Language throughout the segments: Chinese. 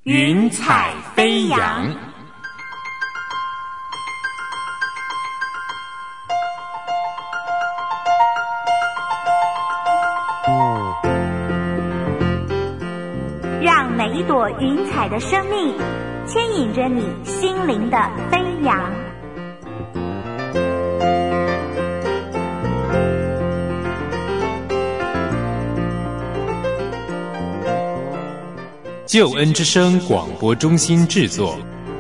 云彩飞扬。 让每一朵云彩的生命牵引着你心灵的飞扬。 救恩之声广播中心制作。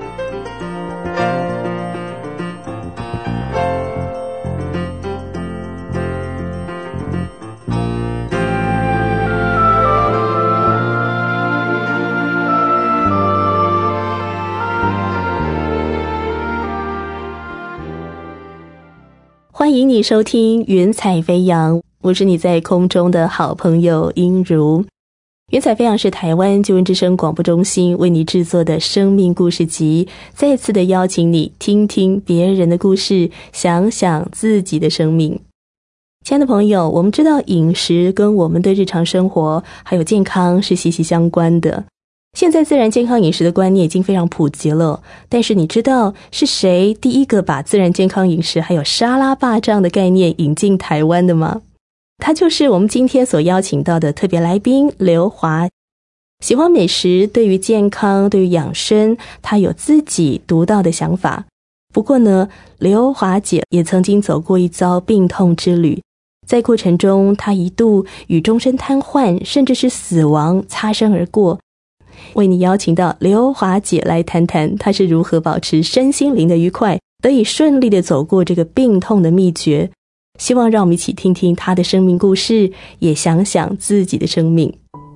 欢迎你收听云彩飞扬，我是你在空中的好朋友英如。云彩飞扬是台湾救恩之声广播中心为你制作的生命故事集，再次的邀请你听听别人的故事，想想自己的生命。亲爱的朋友，我们知道饮食跟我们的日常生活还有健康是息息相关的。现在自然健康饮食的观念已经非常普及了，但是你知道是谁第一个把自然健康饮食还有沙拉吧这样的概念引进台湾的吗？他就是我们今天所邀请到的特别来宾刘华。喜欢美食，对于健康，对于养生，他有自己独到的想法。不过呢，刘华姐也曾经走过一遭病痛之旅，在过程中她一度与终身瘫痪甚至是死亡擦身而过。为你邀请到刘华姐来谈谈她是如何保持身心灵的愉快，得以顺利的走过这个病痛的秘诀。希望让我们一起听听她的生命故事，也想想自己的生命。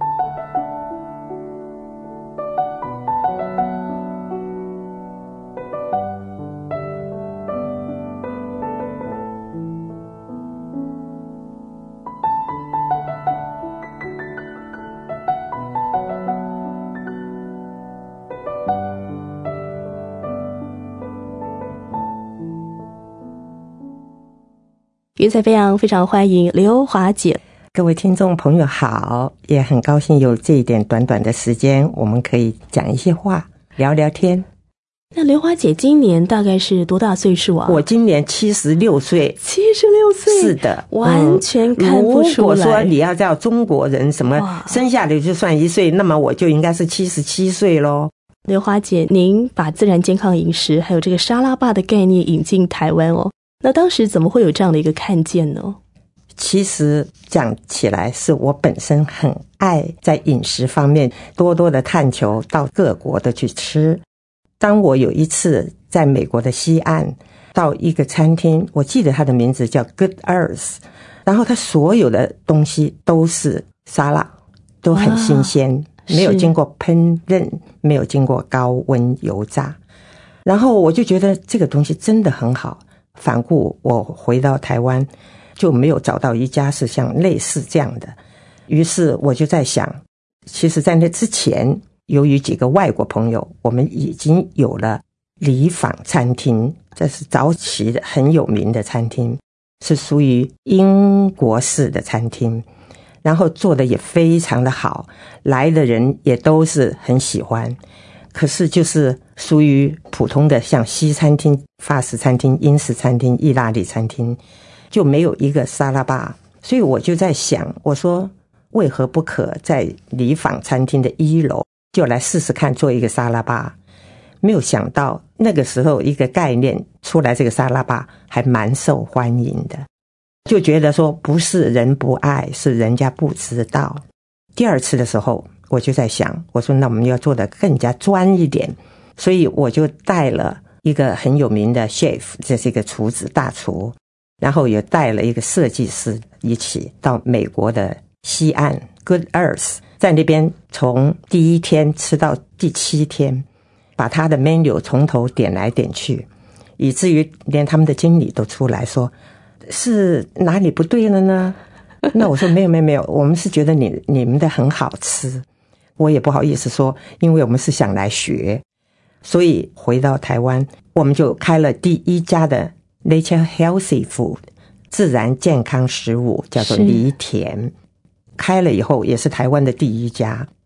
云彩飞扬非常欢迎刘华姐。 各位听众朋友好，也很高兴有这一点短短的时间，我们可以讲一些话，聊聊天。 那刘华姐今年大概是多大岁数啊？ 我今年76岁。 76岁？ 是的， 完全看不出来。 如果说你要叫中国人什么生下来就算1岁，那么我就应该是77岁咯。 刘华姐，您把自然健康饮食还有这个沙拉吧的概念引进台湾哦，那当时怎么会有这样的一个看见呢？ 其实讲起来是我本身很爱在饮食方面多多的探求，到各国的去吃。当我有一次在美国的西岸到一个餐厅，我记得它的名字叫 Good Earth， 然后它所有的东西都是沙拉，都很新鲜，没有经过烹饪，没有经过高温油炸。然后我就觉得这个东西真的很好，反顾我回到台湾就没有找到一家是像类似这样的。于是我就在想，其实在那之前，由于几个外国朋友，我们已经有了里坊餐厅，这是早期的很有名的餐厅，是属于英国式的餐厅，然后做的也非常的好，来的人也都是很喜欢。可是就是属于普通的像西餐厅、法式餐厅、英式餐厅、意大利餐厅，就没有一个沙拉吧。所以我就在想，我说为何不可在里坊餐厅的1楼就来试试看做一个沙拉吧。没有想到那个时候一个概念出来，这个沙拉吧还蛮受欢迎的，就觉得说不是人不爱，是人家不知道。第二次的时候我就在想，我说那我们要做得更加专一点，所以我就带了一个很有名的 chef， 这是一个厨子大厨，然后也带了一个设计师一起到美国的西岸 Good Earth， 在那边从第1天吃到第7天，把他的 menu 从头点来点去，以至于连他们的经理都出来说是哪里不对了呢？那我说没有，我们是觉得你们的很好吃。我也不好意思说，因为我们是想来学。所以回到台湾，我们就开了第1家的 Nature Healthy Food 自然健康食物，叫做梨田。开了以后也是台湾的第1家。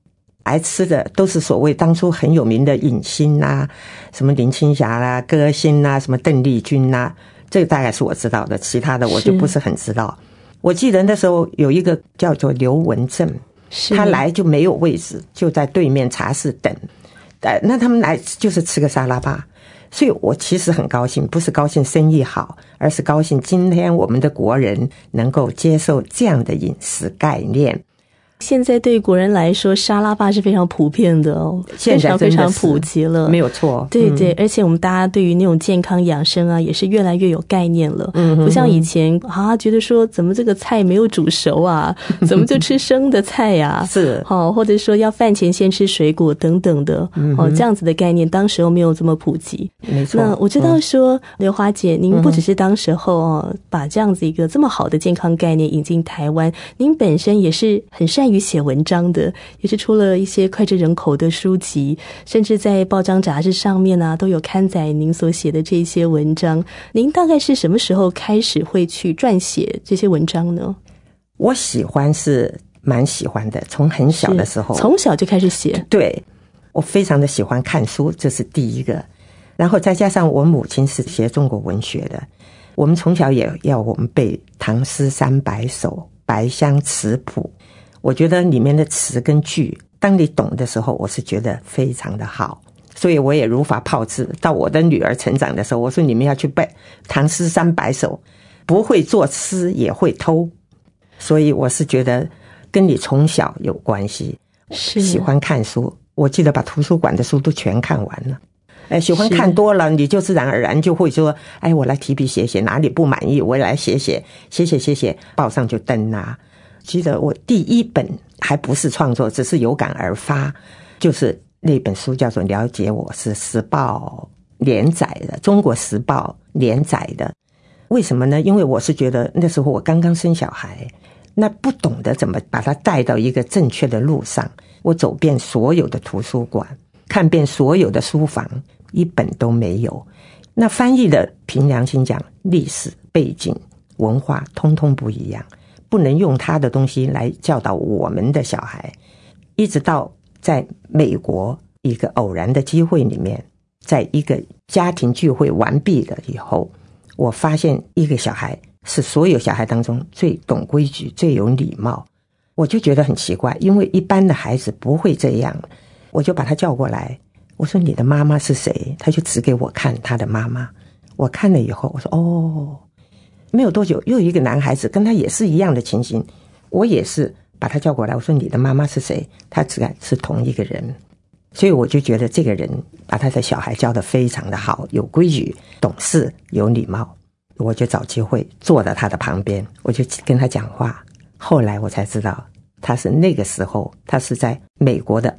来吃的都是所谓当初很有名的影星啊，什么林青霞啦、歌星啊，什么邓丽君啊，这个大概是我知道的，其他的我就不是很知道。我记得那时候有一个叫做刘文正，他来就没有位置，就在对面茶室等。那他们来就是吃个沙拉吧，所以我其实很高兴，不是高兴生意好，而是高兴今天我们的国人能够接受这样的饮食概念。 现在对国人来说，沙拉吧是非常普遍的哦， 现在非常普及了， 没有错。 对对，而且我们大家对于那种健康养生啊，也是越来越有概念了。不像以前觉得说怎么这个菜没有煮熟啊，怎么就吃生的菜呀？ 是或者说要饭前先吃水果等等的，这样子的概念，当时候没有这么普及。 没错。 那我知道说，刘华姐，您不只是当时候把这样子一个这么好的健康概念引进台湾，您本身也是很善于写文章的，也是出了一些脍炙人口的书籍，甚至在报章杂志上面啊都有刊载您所写的这些文章。您大概是什么时候开始会去撰写这些文章呢？ 我喜欢是蛮喜欢的，从很小的时候， 从小就开始写。 对，我非常的喜欢看书，这是第一个。然后再加上我母亲是学中国文学的，我们从小也要我们背唐诗300首、白香词谱。我觉得里面的词跟句，当你懂的时候，我是觉得非常的好，所以我也如法炮制。到我的女儿成长的时候，我说你们要去背唐诗300首，不会作诗也会偷。所以我是觉得跟你从小有关系， 是喜欢看书。我记得把图书馆的书都全看完了。喜欢看多了，你就自然而然就会说，我来提笔写写，哪里不满意我来写写，报上就登啊。记得我第一本还不是创作，只是有感而发，就是那本书叫做《了解我》，是时报连载的，中国时报连载的。为什么呢？因为我是觉得那时候我刚刚生小孩，那不懂得怎么把它带到一个正确的路上。我走遍所有的图书馆，看遍所有的书房，一本都没有。那翻译的凭良心讲，历史背景文化通通不一样，不能用他的东西来教导我们的小孩。一直到在美国一个偶然的机会里面，在一个家庭聚会完毕了以后，我发现一个小孩是所有小孩当中最懂规矩、最有礼貌。我就觉得很奇怪，因为一般的孩子不会这样。我就把他叫过来，我说你的妈妈是谁？他就指给我看他的妈妈。我看了以后，我说没有多久又有一个男孩子跟他也是一样的情形，我也是把他叫过来，我说你的妈妈是谁？他只敢是同一个人。所以我就觉得这个人把他的小孩教得非常的好，有规矩、懂事、有礼貌。我就找机会坐在他的旁边，我就跟他讲话。后来我才知道，他是那个时候他是在美国的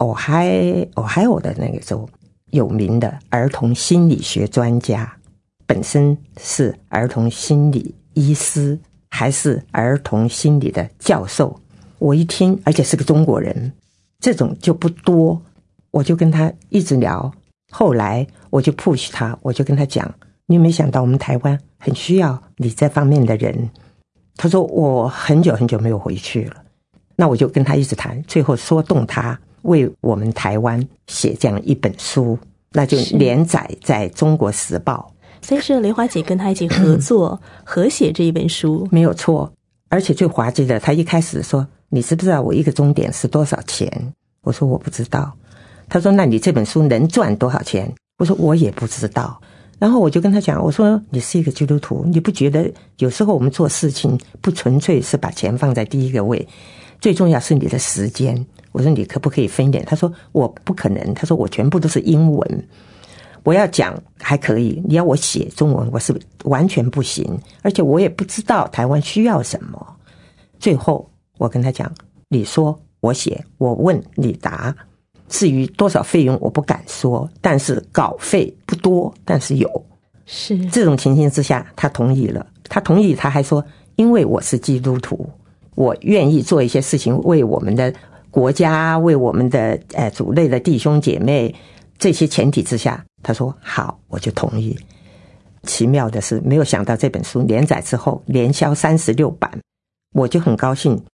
Ohio 的那个州有名的儿童心理学专家，本身是儿童心理医师，还是儿童心理的教授。我一听，而且是个中国人，这种就不多。我就跟他一直聊，后来我就 push 他，我就跟他讲，你有没有想到我们台湾很需要你这方面的人？他说我很久很久没有回去了。那我就跟他一直谈，最后说动他为我们台湾写这样一本书，那就连载在中国时报。 所以是雷华姐跟他一起合作合写这一本书。 没有错。而且最滑稽的，他一开始说，你知不知道我一个钟点是多少钱？我说我不知道。他说那你这本书能赚多少钱？我说我也不知道。然后我就跟他讲，我说你是一个基督徒，你不觉得有时候我们做事情不纯粹是把钱放在第一个位，最重要是你的时间。我说你可不可以分一点？他说我不可能，他说我全部都是英文，我要讲还可以，你要我写中文我是完全不行，而且我也不知道台湾需要什么。最后我跟他讲，你说我写，我问你答，至于多少费用我不敢说，但是稿费不多，但是有。 是这种情形之下他同意了。他同意，他还说因为我是基督徒，我愿意做一些事情，为我们的国家，为我们的族类的弟兄姐妹，这些前提之下，他说好，我就同意。奇妙的是，没有想到这本书连载之后连销36版，我就很高兴，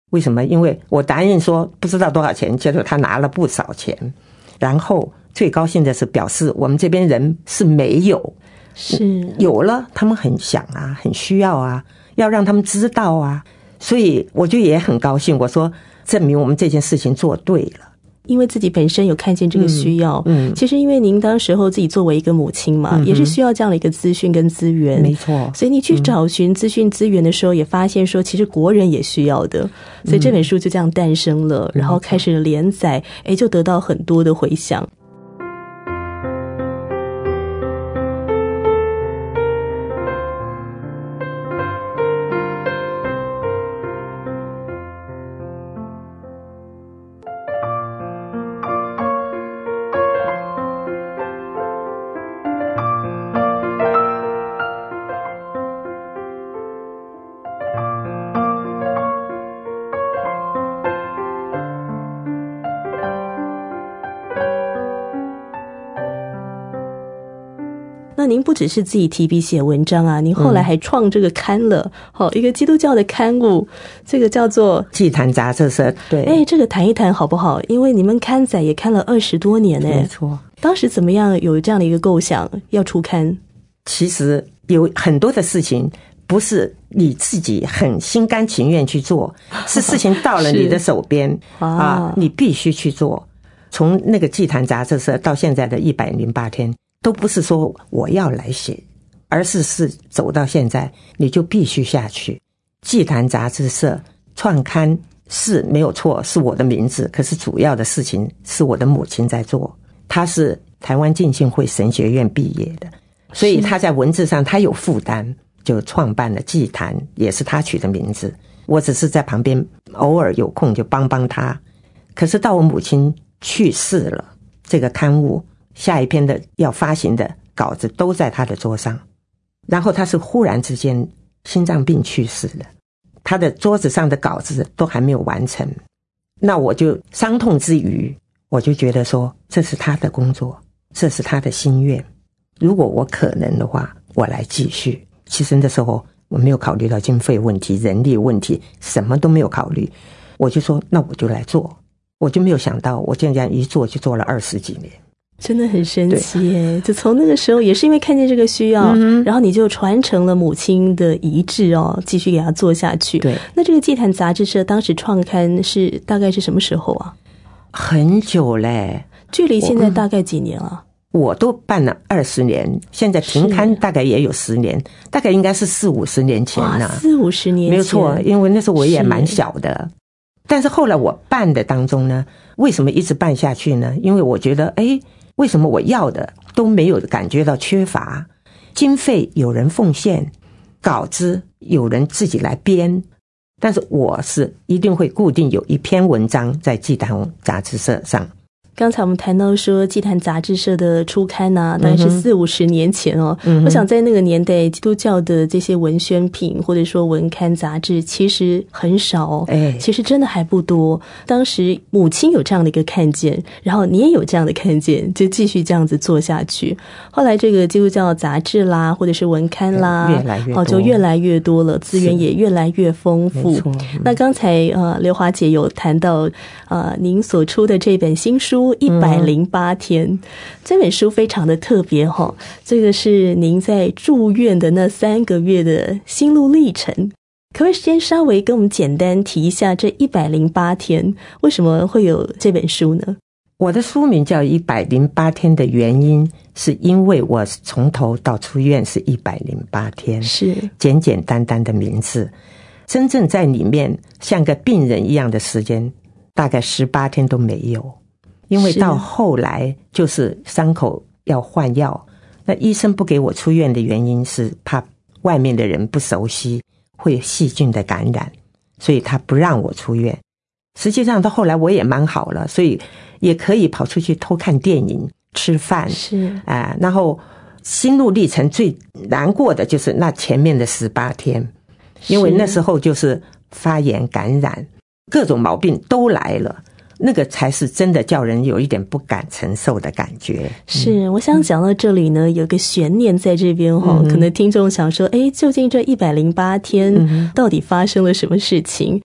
为什么？因为我答应说不知道多少钱，结果他拿了不少钱。然后最高兴的是表示我们这边人是没有， 是有了，他们很想啊，很需要啊，要让他们知道啊。所以我就也很高兴，我说证明我们这件事情做对了。 因为自己本身有看见这个需要，其实因为您当时候自己作为一个母亲嘛，也是需要这样的一个资讯跟资源， 没错。 所以你去找寻资讯资源的时候，也发现说，其实国人也需要的，所以这本书就这样诞生了，然后开始连载，就得到很多的回响。那您不只是自己提笔写文章啊，您后来还创这个刊了，一个基督教的刊物，这个叫做祭坛杂志社。对， 这个谈一谈好不好？因为你们刊载也看了20多年没错。 当时怎么样有这样的一个构想要出刊？ 其实有很多的事情不是你自己很心甘情愿去做，是事情到了你的手边你必须去做。从那个祭坛杂志社到现在的108天。都不是说我要来写，而是走到现在你就必须下去。祭坛杂志社创刊是没有错，是我的名字，可是主要的事情是我的母亲在做。她是台湾浸信会神学院毕业的，所以她在文字上她有负担，就创办了祭坛，也是她取的名字。我只是在旁边偶尔有空就帮她。可是到我母亲去世了，这个刊物下一篇的要发行的稿子都在他的桌上，然后他是忽然之间心脏病去世了，他的桌子上的稿子都还没有完成。那我就伤痛之余，我就觉得说这是他的工作，这是他的心愿，如果我可能的话我来继续。其实那时候我没有考虑到经费问题、人力问题，什么都没有考虑，我就说那我就来做。我就没有想到我这样一做就做了20几年， 真的很神奇耶！就从那个时候也是因为看见这个需要，然后你就传承了母亲的遗志继续给它做下去。 对， 那这个祭坛杂志社当时创刊是大概是什么时候啊？ 很久嘞， 距离现在大概几年啊？ 我都办了20年，现在停刊大概也有10年，大概应该是40-50年前了。40-50年前，没有错，因为那时候我也蛮小的。但是后来我办的当中呢，为什么一直办下去呢？因为我觉得为什么我要的都没有感觉到缺乏？经费有人奉献，稿子有人自己来编，但是我是一定会固定有一篇文章在祭坛杂志社上。 刚才我们谈到说祭坛杂志社的初刊大概是40-50年前我想在那个年代基督教的这些文宣品或者说文刊杂志其实很少其实真的还不多。当时母亲有这样的一个看见，然后你也有这样的看见，就继续这样子做下去。后来这个基督教杂志啦或者是文刊啦越来越多就越来越多了，资源也越来越丰富。那刚才刘华姐有谈到您所出的这本新书108天，这本书非常的特别这个是您在住院的那3个月的心路历程。可不可以先稍微跟我们简单提一下这108天为什么会有这本书呢？ 我的书名叫108天的原因是因为我从头到出院是108天，是简简单单的名字，真正在里面像个病人一样的时间大概18天都没有。因为到后来就是伤口要换药，那医生不给我出院的原因是怕外面的人不熟悉会有细菌的感染，所以他不让我出院。实际上到后来我也蛮好了，所以也可以跑出去偷看电影、吃饭，然后心路历程最难过的就是那前面的18天，因为那时候就是发炎感染，各种毛病都来了，那个才是真的叫人有一点不敢承受的感觉。 是，我想讲到这里呢，有个悬念在这边可能听众想说究竟这108天到底发生了什么事情？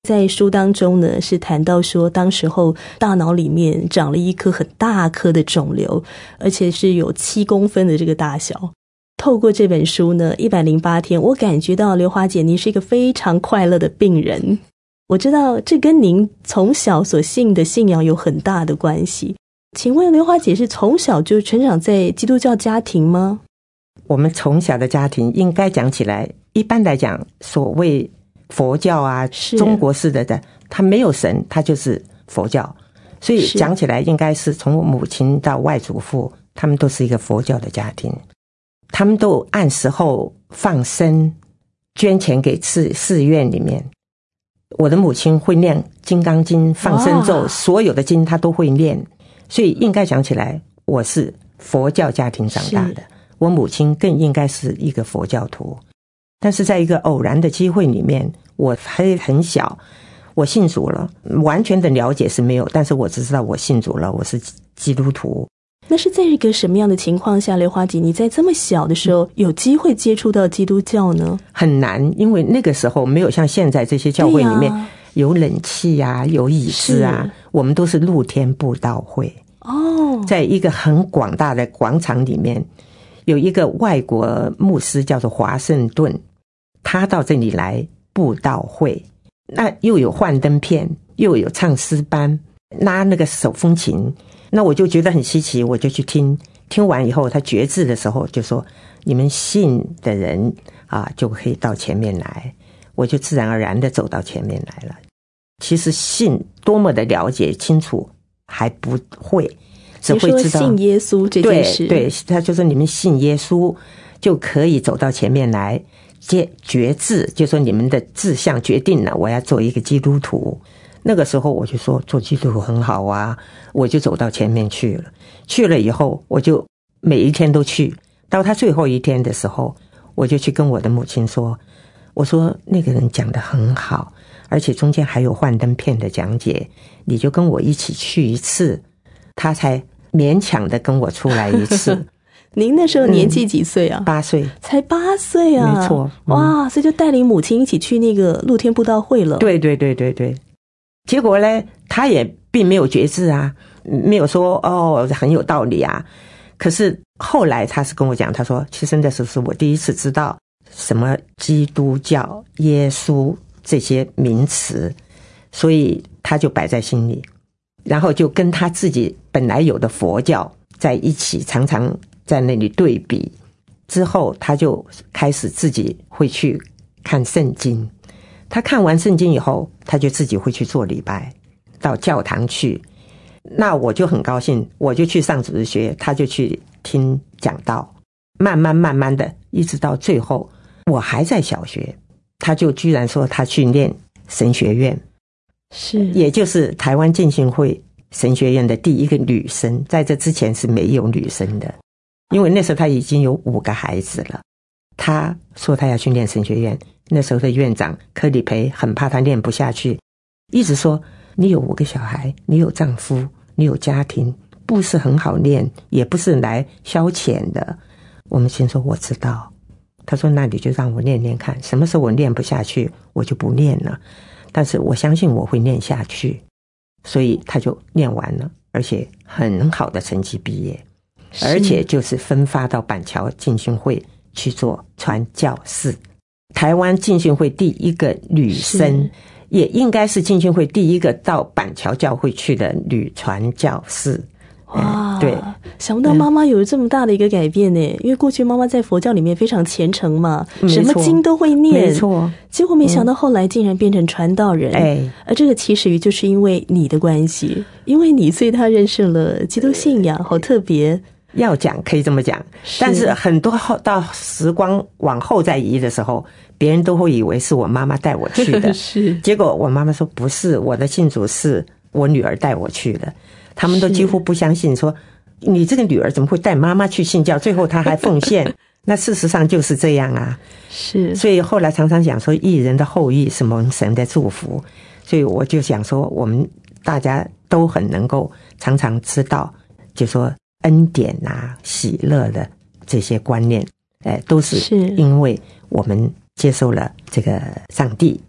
在书当中呢，是谈到说，当时候大脑里面长了一颗很大颗的肿瘤，而且是有7公分的这个大小。透过这本书呢，108天，我感觉到刘华姐您是一个非常快乐的病人。我知道这跟您从小所信的信仰有很大的关系。请问刘华姐是从小就成长在基督教家庭吗？ 我们从小的家庭应该讲起来，一般来讲，所谓佛教啊，中国式的他没有神，他就是佛教，所以讲起来应该是从我母亲到外祖父，他们都是一个佛教的家庭，他们都按时候放生，捐钱给寺院里面。我的母亲会念金刚经、放生咒，所有的经她都会念，所以应该讲起来，我是佛教家庭长大的，我母亲更应该是一个佛教徒。但是在一个偶然的机会里面，我还很小，我信主了，完全的了解是没有，但是我只知道我信主了，我是基督徒。 那是在一个什么样的情况下，刘华姐你在这么小的时候有机会接触到基督教呢？很难，因为那个时候没有像现在这些教会里面有冷气啊，有椅子啊，我们都是露天布道会。在一个很广大的广场里面，有一个外国牧师叫做华盛顿，他到这里来布道会，那又有幻灯片，又有唱诗班，拉那个手风琴，那我就觉得很稀奇，我就去听完以后，他决志的时候就说，你们信的人啊，就可以到前面来，我就自然而然的走到前面来了。其实信多么的了解清楚还不会，只会知道信耶稣这件事。 对，他就说你们信耶稣就可以走到前面来决志，就说你们的志向决定了，我要做一个基督徒。那个时候我就说做基督徒很好啊，我就走到前面去了。去了以后，我就每一天都去，到他最后一天的时候，我就去跟我的母亲说，我说那个人讲得很好，而且中间还有幻灯片的讲解，你就跟我一起去一次。他才勉强的跟我出来一次。 您那时候年纪几岁啊 ？8岁， 才8岁啊！ 没错， 哇，所以就带领母亲一起去那个露天布道会了。 对。结果呢，他也并没有决志啊，没有说很有道理啊。可是后来他是跟我讲，他说其实那时候是我第一次知道什么基督教、耶稣这些名词，所以他就摆在心里，然后就跟他自己本来有的佛教在一起，常常在那里对比。之后他就开始自己会去看圣经，他看完圣经以后，他就自己会去做礼拜，到教堂去。那我就很高兴，我就去上主日学，他就去听讲道，慢慢的一直到最后我还在小学，他就居然说他去念神学院， 是， 也就是台湾浸信会神学院的第一个女生，在这之前是没有女生的，因为那时候他已经有5个孩子了。他说他要去念神学院，那时候的院长柯里培很怕他念不下去，一直说你有5个小孩，你有丈夫，你有家庭，不是很好念，也不是来消遣的。我们先说我知道，他说那你就让我念念看，什么时候我念不下去我就不念了，但是我相信我会念下去。所以他就念完了，而且很好的成绩毕业，而且就是分发到板桥浸信会去做传教士。台湾浸信会第一个女生，也应该是浸信会第一个到板桥教会去的女传教士。 哇， 对， 想不到妈妈有这么大的一个改变呢，因为过去妈妈在佛教里面非常虔诚嘛，什么经都会念， 没错。 结果没想到后来竟然变成传道人，而这个其实就是因为你的关系，因为你，所以他认识了基督信仰，好特别。 要讲可以这么讲，但是很多到时光往后再移的时候，别人都会以为是我妈妈带我去的， 是。 结果我妈妈说不是，我的信主是我女儿带我去的。他们都几乎不相信，说你这个女儿怎么会带妈妈去信教，最后她还奉献。那事实上就是这样啊。 是。 所以后来常常讲说义人的后裔是蒙神的祝福，所以我就想说我们大家都很能够常常知道，就说恩典啊喜乐的这些观念，都是因为我们接受了这个上帝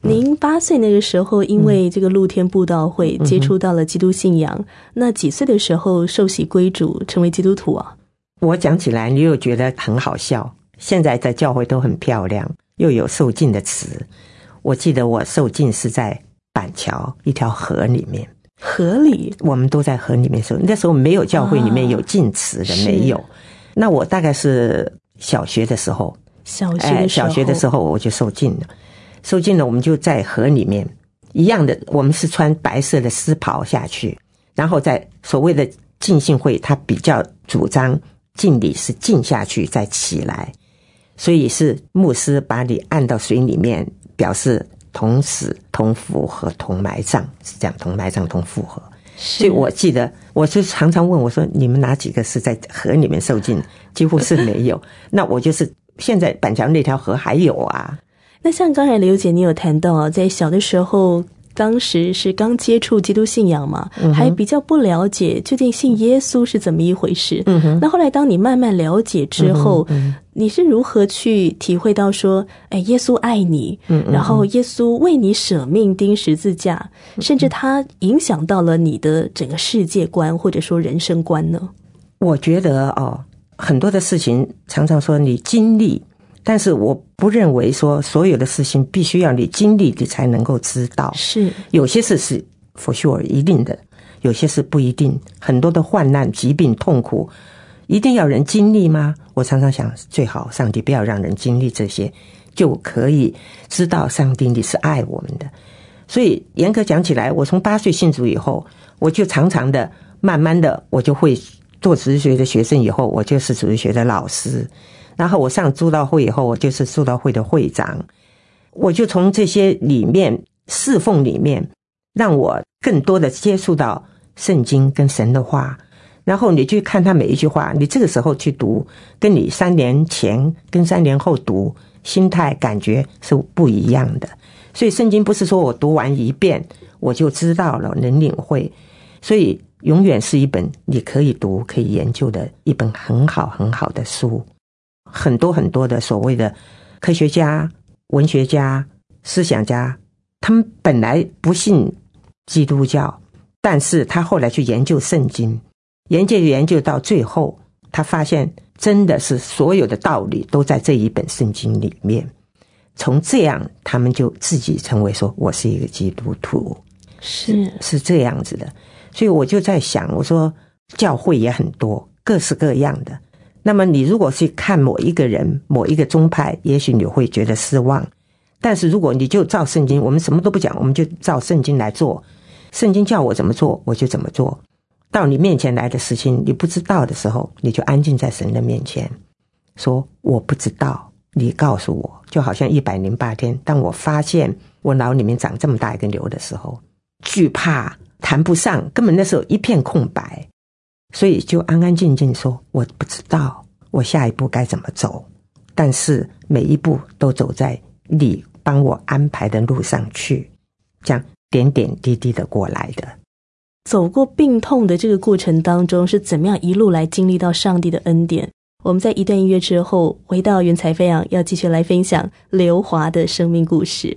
您8岁那个时候，因为这个露天布道会接触到了基督信仰，那几岁的时候受洗归主，成为基督徒啊？ 我讲起来你又觉得很好笑，现在在教会都很漂亮，又有受浸的池。我记得我受浸是在板桥一条河里面。 河里？ 我们都在河里面受，那时候没有教会里面有浸池的，没有。那我大概是小学的时候，小学的时候我就受浸了。受浸了，我们就在河里面一样的，我们是穿白色的丝袍下去，然后在所谓的浸信会，他比较主张浸礼是浸下去再起来，所以是牧师把你按到水里面，表示同死同复活同埋葬，是这样，同埋葬同复活。所以我记得我就常常问我说，你们哪几个是在河里面受浸？几乎是没有。那我就是现在板桥那条河还有啊。 那像刚才刘姐你有谈到在小的时候，当时是刚接触基督信仰嘛，还比较不了解究竟信耶稣是怎么一回事。那后来当你慢慢了解之后，你是如何去体会到说，耶稣爱你，然后耶稣为你舍命钉十字架，甚至他影响到了你的整个世界观或者说人生观呢？ 我觉得很多的事情常常说你经历，但是我不认为说所有的事情必须要你经历你才能够知道。是，有些事是 for sure 一定的，有些是不一定。很多的患难、疾病、痛苦，一定要人经历吗？我常常想，最好上帝不要让人经历这些，就可以知道上帝你是爱我们的。所以严格讲起来，我从8岁信主以后，我就常常的慢慢的我就会做主日学的学生，以后我就是主日学的老师，然后我上祝道会以后，我就是祝道会的会长。我就从这些里面侍奉里面，让我更多的接触到圣经跟神的话，然后你去看他每一句话，你这个时候去读，跟你3年前跟3年后读，心态感觉是不一样的。所以圣经不是说我读完一遍我就知道了，能领会，所以永远是一本你可以读可以研究的一本很好很好的书。很多很多的所谓的科学家、文学家、思想家，他们本来不信基督教，但是他后来去研究圣经，研究到最后，他发现真的是所有的道理都在这一本圣经里面。从这样他们就自己成为说我是一个基督徒，是这样子的。所以我就在想，我说教会也很多，各式各样的，那么你如果去看某一个人某一个宗派，也许你会觉得失望，但是如果你就照圣经，我们什么都不讲，我们就照圣经来做，圣经叫我怎么做我就怎么做。到你面前来的事情你不知道的时候，你就安静在神的面前说我不知道，你告诉我。就好像108天，当我发现我脑里面长这么大一个瘤的时候，惧怕谈不上，根本那时候一片空白，所以就安安静静说我不知道我下一步该怎么走，但是每一步都走在你帮我安排的路上去，这样点点滴滴的过来的。 走过病痛的这个过程当中，是怎么样一路来经历到上帝的恩典？我们在一段音乐之后回到云彩飞扬，要继续来分享刘华的生命故事。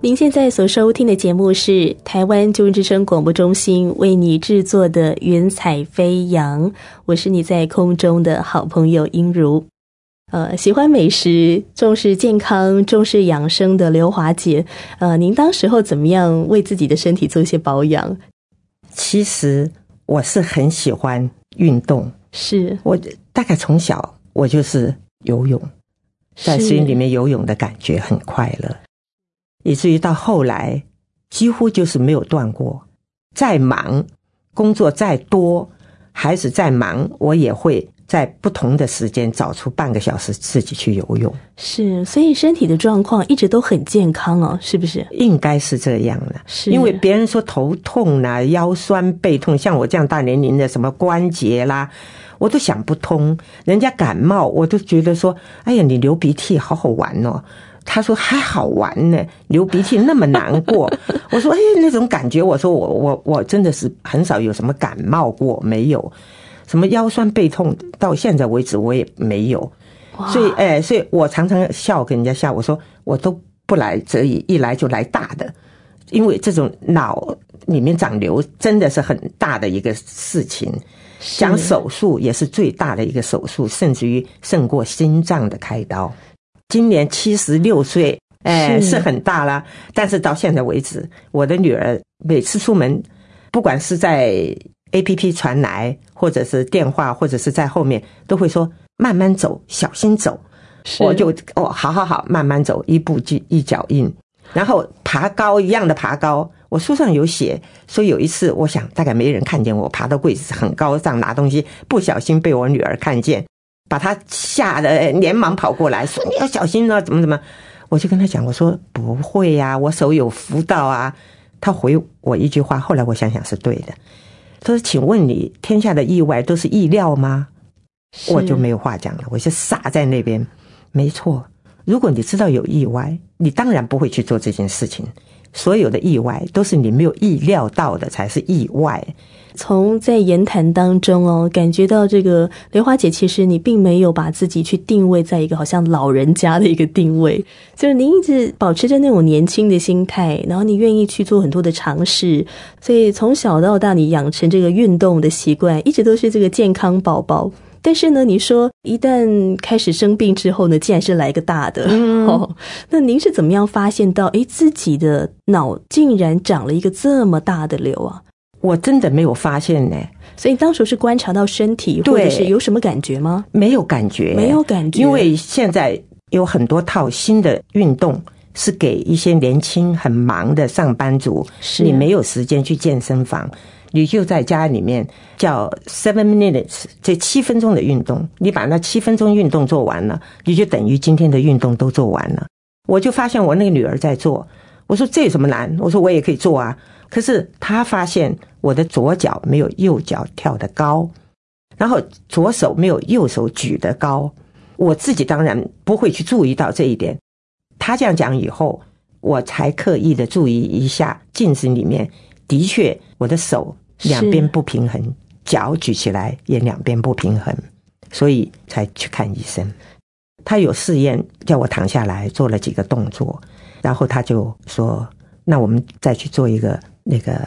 您现在所收听的节目是台湾救援之声广播中心为你制作的云彩飞扬，我是你在空中的好朋友英如。喜欢美食、重视健康、重视养生的刘华姐，您当时候怎么样为自己的身体做一些保养？ 其实我是很喜欢运动， 是我大概从小我就是游泳，在水里面游泳的感觉很快乐，以至于到后来几乎就是没有断过。再忙，工作再多，孩子再忙，我也会在不同的时间找出半个小时自己去游泳。 是，所以身体的状况一直都很健康哦，是不是？ 应该是这样的， 是因为别人说头痛啦、腰酸背痛，像我这样大年龄的什么关节啦，我都想不通。人家感冒，我都觉得说，哎呀，你流鼻涕好好玩哦。他说还好玩呢，流鼻涕那么难过。我说，哎，那种感觉，我说我真的是很少有什么感冒过，没有。什么腰酸背痛，到现在为止我也没有。所以我常常笑跟人家笑，我说我都不来则已，一来就来大的。因为这种脑里面长瘤真的是很大的一个事情，讲手术也是最大的一个手术，甚至于胜过心脏的开刀。今年76岁，是很大啦。但是到现在为止，我的女儿每次出门，不管是在APP 传来，或者是电话，或者是在后面，都会说慢慢走，小心走。我就好，慢慢走，一步一脚印。然后爬高一样的爬高，我书上有写，说有一次，我想大概没人看见我爬到柜子很高上拿东西，不小心被我女儿看见，把她吓得连忙跑过来，说你要小心啊，怎么。我就跟她讲，我说不会啊，我手有扶到啊。她回我一句话，后来我想想是对的。他说请问你天下的意外都是意料吗？我就没有话讲了，我就傻在那边。没错，如果你知道有意外，你当然不会去做这件事情。所有的意外都是你没有意料到的才是意外。 从在言谈当中感觉到这个刘华姐，其实你并没有把自己去定位在一个好像老人家的一个定位，就是您一直保持着那种年轻的心态，然后你愿意去做很多的尝试，所以从小到大你养成这个运动的习惯，一直都是这个健康宝宝。但是呢，你说一旦开始生病之后呢，竟然是来个大的，那您是怎么样发现到自己的脑竟然长了一个这么大的瘤啊？ 我真的没有发现呢。 所以当时是观察到身体，或者是有什么感觉吗？没有感觉， 因为现在有很多套新的运动是给一些年轻很忙的上班族，你没有时间去健身房，你就在家里面叫 7 minutes， 这7分钟的运动，你把那7分钟运动做完了，你就等于今天的运动都做完了。我就发现我那个女儿在做，我说这有什么难？我说我也可以做啊。可是她发现我的左脚没有右脚跳得高，然后左手没有右手举得高，我自己当然不会去注意到这一点。她这样讲以后，我才刻意的注意一下镜子里面，的确我的手两边不平衡，脚举起来也两边不平衡，所以才去看医生。他有试验叫我躺下来做了几个动作，然后他就说那我们再去做一个那个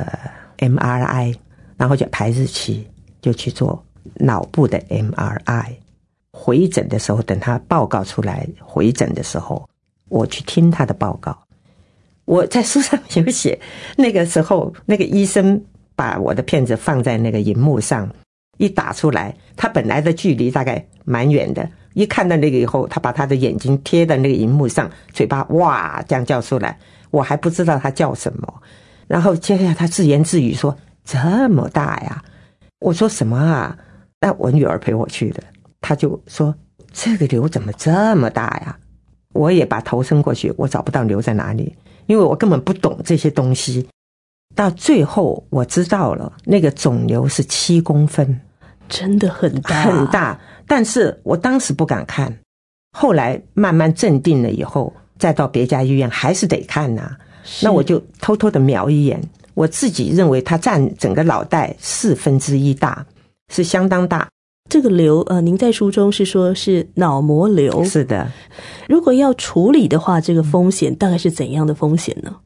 MRI， 然后就排日期就去做脑部的 MRI。 回诊的时候，等他报告出来回诊的时候，我去听他的报告。我在书上有写，那个时候那个医生把我的片子放在那个荧幕上，一打出来，他本来的距离大概蛮远的，一看到那个以后，他把他的眼睛贴在那个荧幕上，嘴巴哇这样叫出来，我还不知道他叫什么。然后接下来他自言自语说这么大呀，我说什么啊？那我女儿陪我去的，他就说这个瘤怎么这么大呀？我也把头伸过去，我找不到瘤在哪里，因为我根本不懂这些东西。到最后我知道了，那个肿瘤是7公分， 真的很大很大。但是我当时不敢看，后来慢慢镇定了以后，再到别家医院还是得看啊。那我就偷偷的瞄一眼，我自己认为它占整个脑袋1/4大，是相当大。 这个瘤您在书中是说是脑膜瘤。 是的。 如果要处理的话，这个风险大概是怎样的风险呢？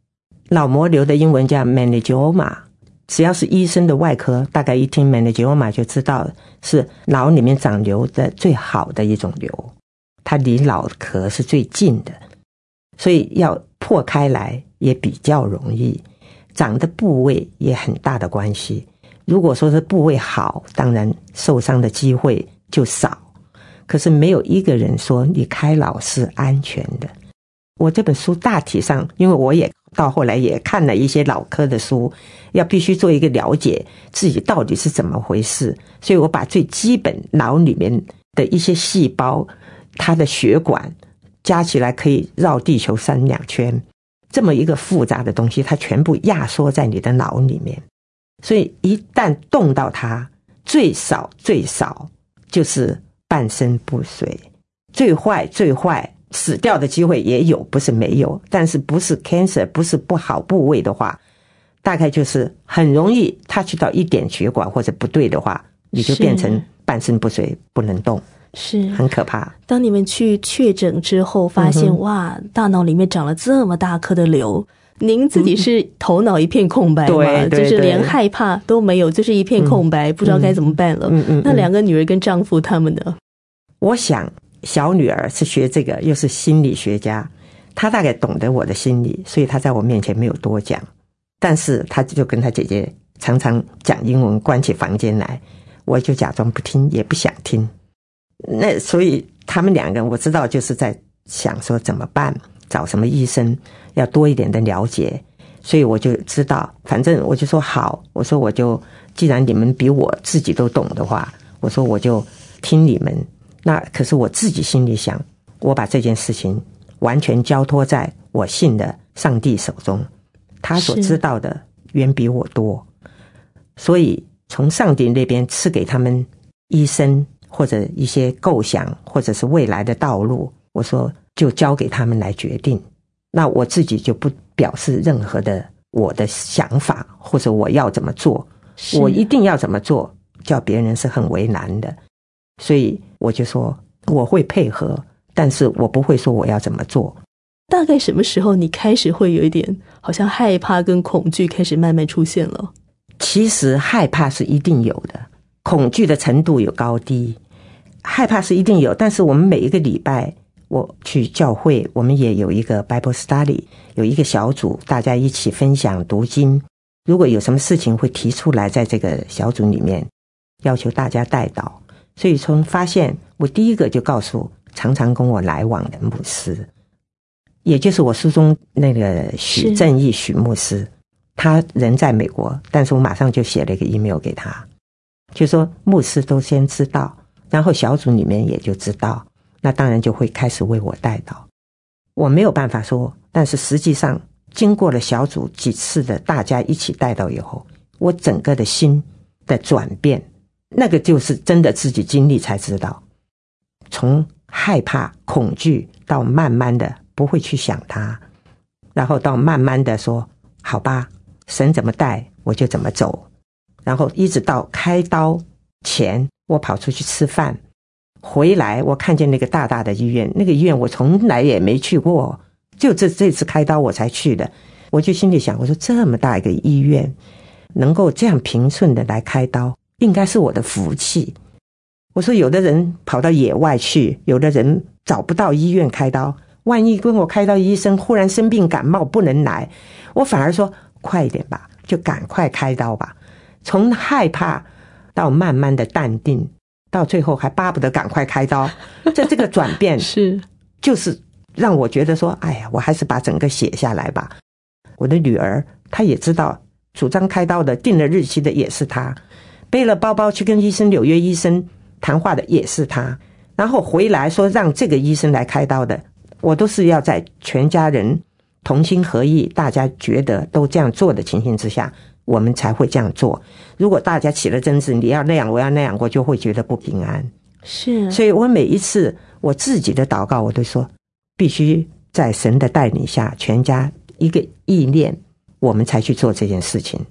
脑膜瘤的英文叫 meningioma， 只要是医生的外科，大概一听 meningioma 就知道是脑里面长瘤的最好的一种瘤，它离脑壳是最近的，所以要破开来也比较容易，长的部位也很大的关系。如果说是部位好，当然受伤的机会就少，可是没有一个人说你开脑是安全的。我这本书大体上，因为我也到后来也看了一些脑科的书，要必须做一个了解自己到底是怎么回事，所以我把最基本脑里面的一些细胞，它的血管加起来可以绕地球3、2圈，这么一个复杂的东西，它全部压缩在你的脑里面，所以一旦动到它，最少就是半身不遂，最坏死掉的机会也有，不是没有，但是不是 cancer， 不是不好部位的话，大概就是很容易 touch 到一点血管或者不对的话，你就变成半身不遂，不能动， 是很可怕。 当你们去确诊之后发现，哇，大脑里面长了这么大颗的瘤，您自己是头脑一片空白吗？就是连害怕都没有，就是一片空白，不知道该怎么办了。那2个女儿跟丈夫他们呢？ 我想小女儿是学这个，又是心理学家，她大概懂得我的心理，所以她在我面前没有多讲，但是她就跟她姐姐常常讲英文，关起房间来，我就假装不听，也不想听。那所以他们2个我知道就是在想说怎么办，找什么医生，要多一点的了解，所以我就知道，反正我就说好，我说我就既然你们比我自己都懂的话，我说我就听你们。那可是我自己心里想，我把这件事情完全交托在我信的上帝手中，他所知道的远比我多，所以从上帝那边赐给他们医生或者一些构想或者是未来的道路，我说就交给他们来决定，那我自己就不表示任何的我的想法或者我要怎么做，我一定要怎么做，叫别人是很为难的，所以我就说我会配合，但是我不会说我要怎么做。 大概什么时候你开始会有一点好像害怕跟恐惧开始慢慢出现了？ 其实害怕是一定有的，恐惧的程度有高低，害怕是一定有，但是我们每一个礼拜我去教会，我们也有一个 Bible Study， 有一个小组，大家一起分享读经，如果有什么事情会提出来，在这个小组里面要求大家代祷。所以从发现，我第一个就告诉常常跟我来往的牧师，也就是我书中那个许正义许牧师，他人在美国，但是我马上就写了一个 email 给他，就说牧师都先知道，然后小组里面也就知道，那当然就会开始为我代祷。我没有办法说，但是实际上经过了小组几次的大家一起代祷以后，我整个的心的转变，那个就是真的自己经历才知道，从害怕恐惧到慢慢的不会去想它，然后到慢慢的说好吧，神怎么带我就怎么走，然后一直到开刀前我跑出去吃饭，回来我看见那个大大的医院，那个医院我从来也没去过，就这次开刀我才去的，我就心里想，我说这么大一个医院能够这样平顺的来开刀，应该是我的福气。我说有的人跑到野外去，有的人找不到医院开刀，万一跟我开刀医生忽然生病感冒不能来，我反而说快一点吧，就赶快开刀吧。从害怕到慢慢的淡定，到最后还巴不得赶快开刀，这个转变是就是让我觉得说，哎呀，我还是把整个写下来吧。我的女儿她也知道，主张开刀的定了日期的也是她，背了包包去跟医生纽约医生谈话的也是她，然后回来说让这个医生来开刀的，我都是要在全家人同心合意，大家觉得都这样做的情形之下，我们才会这样做。如果大家起了争执，你要那样我要那样，我就会觉得不平安。 是， 所以我每一次我自己的祷告，我都说必须在神的带领下，全家一个意念，我们才去做这件事情。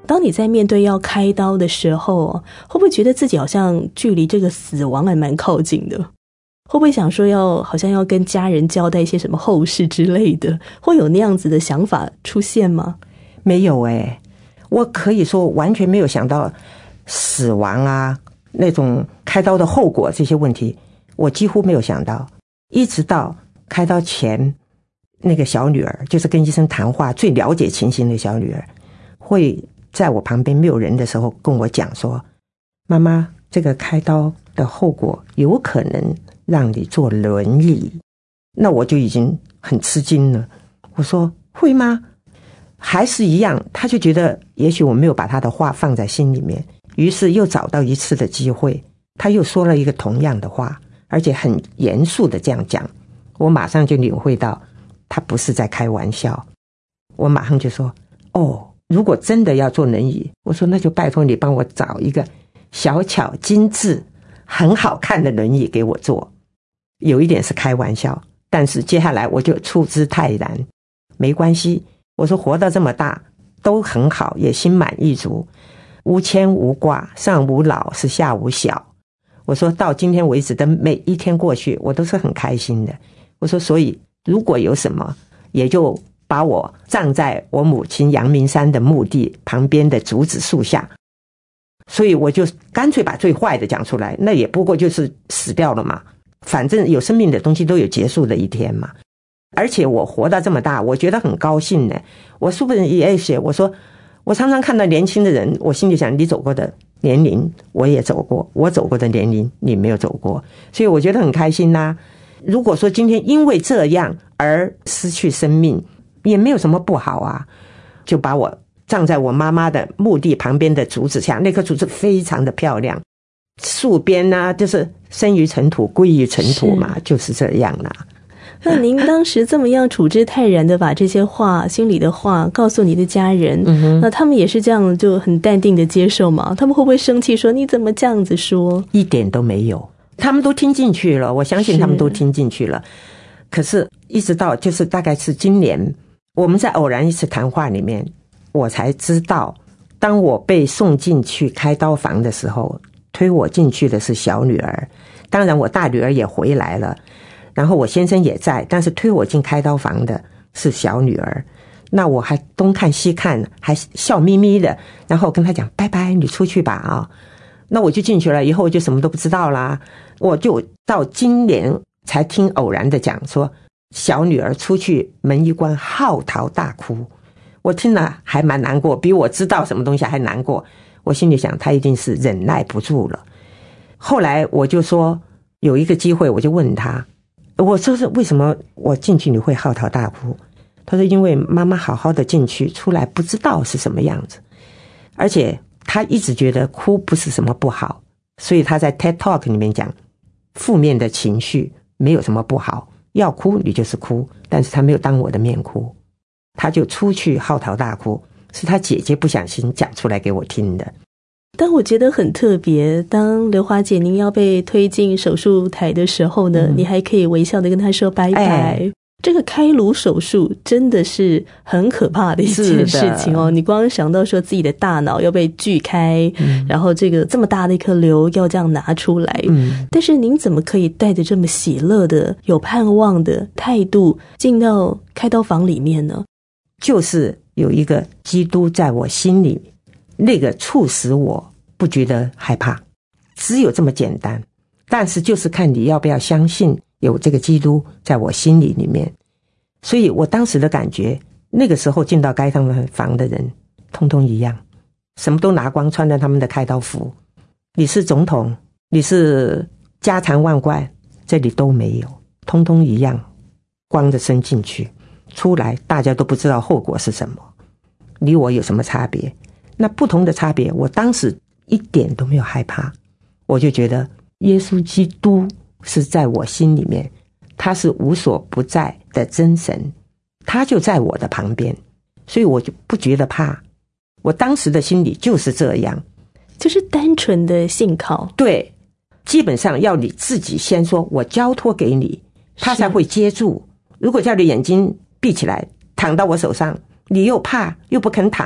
当你在面对要开刀的时候，会不会觉得自己好像距离这个死亡还蛮靠近的？会不会想说好像要跟家人交代一些什么后事之类的？会有那样子的想法出现吗？ 没有我可以说完全没有想到死亡啊，那种开刀的后果这些问题，我几乎没有想到。一直到开刀前，那个小女儿，就是跟医生谈话最了解情形的小女儿，会在我旁边没有人的时候跟我讲说，妈妈，这个开刀的后果有可能让你坐轮椅。那我就已经很吃惊了，我说会吗？还是一样，他就觉得也许我没有把他的话放在心里面，于是又找到一次的机会，他又说了一个同样的话，而且很严肃的这样讲，我马上就领会到他不是在开玩笑。我马上就说，如果真的要坐轮椅，我说那就拜托你帮我找一个小巧精致很好看的轮椅给我坐。有一点是开玩笑，但是接下来我就处之泰然，没关系，我说活到这么大都很好，也心满意足，无牵无挂，上无老是下无小。我说到今天为止的每一天过去，我都是很开心的。我说所以如果有什么，也就把我葬在我母亲阳明山的墓地旁边的竹子树下，所以我就干脆把最坏的讲出来，那也不过就是死掉了嘛，反正有生命的东西都有结束的一天嘛。而且我活到这么大，我觉得很高兴呢。我书本也写，我说我常常看到年轻的人，我心里想，你走过的年龄我也走过，我走过的年龄你没有走过，所以我觉得很开心啊。如果说今天因为这样而失去生命，也没有什么不好啊。就把我葬在我妈妈的墓地旁边的竹子下，那棵竹子非常的漂亮，树边啊，就是生于尘土归于尘土嘛，就是这样啦。 那您当时这么样处之泰然的把这些话，心里的话告诉你的家人，那他们也是这样就很淡定的接受吗？他们会不会生气说你怎么这样子说？ 一点都没有，他们都听进去了，我相信他们都听进去了。可是一直到就是大概是今年，我们在偶然一次谈话里面，我才知道，当我被送进去开刀房的时候，推我进去的是小女儿，当然我大女儿也回来了，然后我先生也在，但是推我进开刀房的是小女儿。那我还东看西看，还笑眯眯的，然后跟她讲拜拜，你出去吧啊。那我就进去了，以后我就什么都不知道啦。我就到今年才听偶然的讲说，小女儿出去门一关嚎啕大哭，我听了还蛮难过，比我知道什么东西还难过。我心里想她一定是忍耐不住了。后来我就说有一个机会，我就问她，我说是为什么我进去你会嚎啕大哭？她说因为妈妈好好的进去，出来不知道是什么样子，而且她一直觉得哭不是什么不好，所以她在 TED Talk 里面讲，负面的情绪没有什么不好，要哭你就是哭，但是她没有当我的面哭，她就出去嚎啕大哭，是她姐姐不小心讲出来给我听的。 但我觉得很特别，当刘华姐您要被推进手术台的时候呢，你还可以微笑的跟她说拜拜。这个开颅手术真的是很可怕的一件事情哦，你光想到说自己的大脑要被锯开，然后这个这么大的一颗瘤要这样拿出来，但是您怎么可以带着这么喜乐的有盼望的态度进到开刀房里面呢？ 就是有一个基督在我心里，那个促使我不觉得害怕，只有这么简单。但是就是看你要不要相信有这个基督在我心里面。所以我当时的感觉，那个时候进到开刀房的人通通一样，什么都拿光，穿着他们的开刀服，你是总统，你是家财万贯，这里都没有，通通一样，光着身进去，出来大家都不知道后果是什么，你我有什么差别？那不同的差别，我当时一点都没有害怕，我就觉得耶稣基督是在我心里面，他是无所不在的真神，他就在我的旁边，所以我就不觉得怕。我当时的心里就是这样， 就是单纯的信靠。 对，基本上要你自己先说我交托给你，他才会接住。如果叫你眼睛闭起来躺到我手上，你又怕又不肯躺，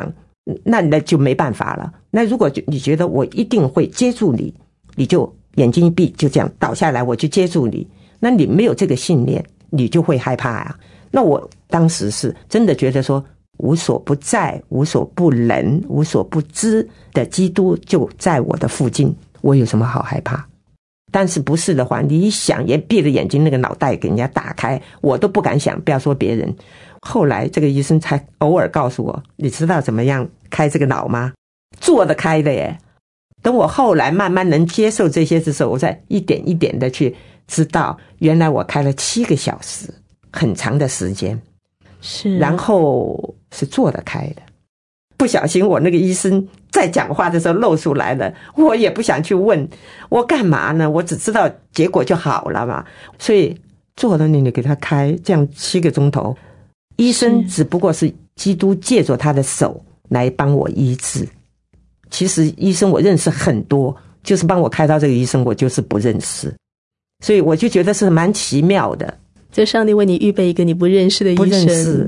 那就没办法了。那如果你觉得我一定会接住你，你就眼睛一闭，就这样倒下来，我就接住你。那你没有这个信念，你就会害怕啊。那我当时是真的觉得说，无所不在、无所不能、无所不知的基督就在我的附近，我有什么好害怕？但是不是的话，你一想，也闭着眼睛，那个脑袋给人家打开，我都不敢想，不要说别人。后来这个医生才偶尔告诉我，你知道怎么样开这个脑吗？做得开的耶。等我后来慢慢能接受这些的时候，我再一点一点的去知道，原来我开了7个小时，很长的时间， 是， 然后是做得开的。不小心我那个医生在讲话的时候露出来了，我也不想去问，我干嘛呢？我只知道结果就好了嘛。所以做了你给他开这样7个钟头，医生只不过是基督借着他的手来帮我医治。其实医生我认识很多，就是帮我开刀这个医生我就是不认识，所以我就觉得是蛮奇妙的。 就上帝为你预备一个你不认识的医生， 不认识，